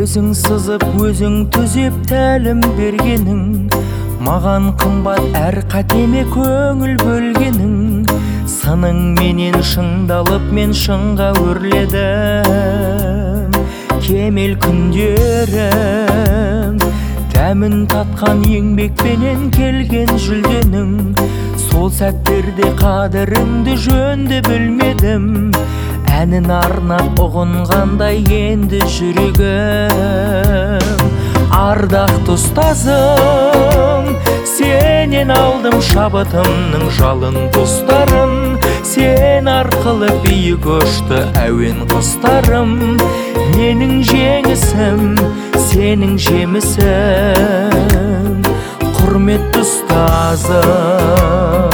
өзің сызып, өзің түзеп тәлім бергенің, маған қымбат әр қатеме көңіл бөлгенің. Сының менен шыңдалып, мен шыңға өрледім. Кемел күндерім, дәмін татқан еңбекпенен келген жүлденің. Сол сәттерде қадіріңді жөнді білмедім. Әнін арнап ұғынғандай енді жүрегім. Ардақты ұстазым, сенен алдым шабытымның жалын тұстарын. Сен арқылы биік ұшты әуен құстарым. Менің жеңісім, сенің жемісің, құрметті ұстазым.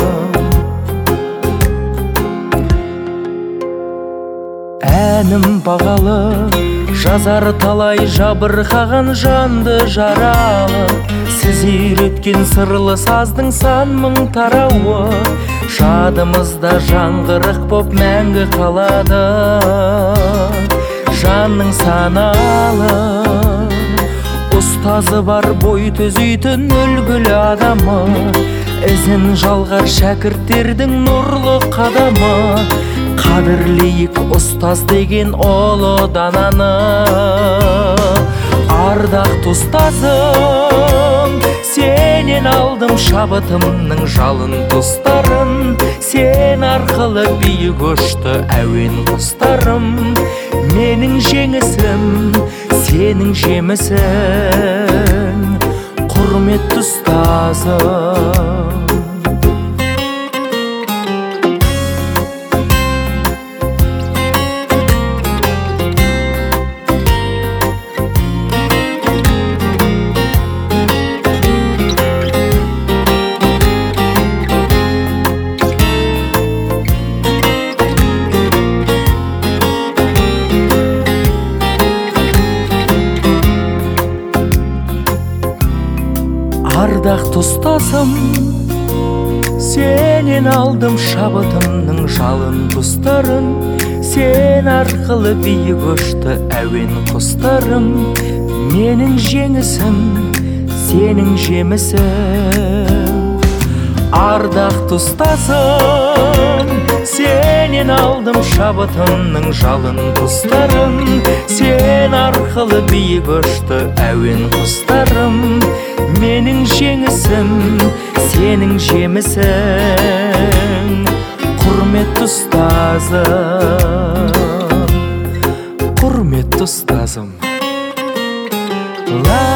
Әнім бағалы, жазар талай жабырқаған жанды жаралы. Сіз үйреткен сырлы саздың сан мың тарауы, жадымызда жаңғырық боп мәңгі қалады. Жанның саналы, ұстазы бар бой түзейтін үлгілі адамы. Ізін жалғар шәкірттердің нұрлы қадамы. Қадірлейік ұстаз деген ұлы дананы. Ардақты ұстазым, сенен алдым шабытымның жалын тұстарын. Сен арқылы биік ұшты әуен құстарым. Менің жеңісім, сенің жемісің, құрметті ұстазым. Ардақты ұстазым, сенен алдым шабытымның жалын тұстарын. Сен арқылы биік ұшты әуен құстарым. Менің жеңісім, сенің жемісің. Ардақты ұстазым, сенен алдым шабытымның жалын тұстарын. Сен арқылы биік ұшты әуен құстарым. Менің жеңісім, сенің жемісің, құрметті ұстазым, құрметті ұстазым.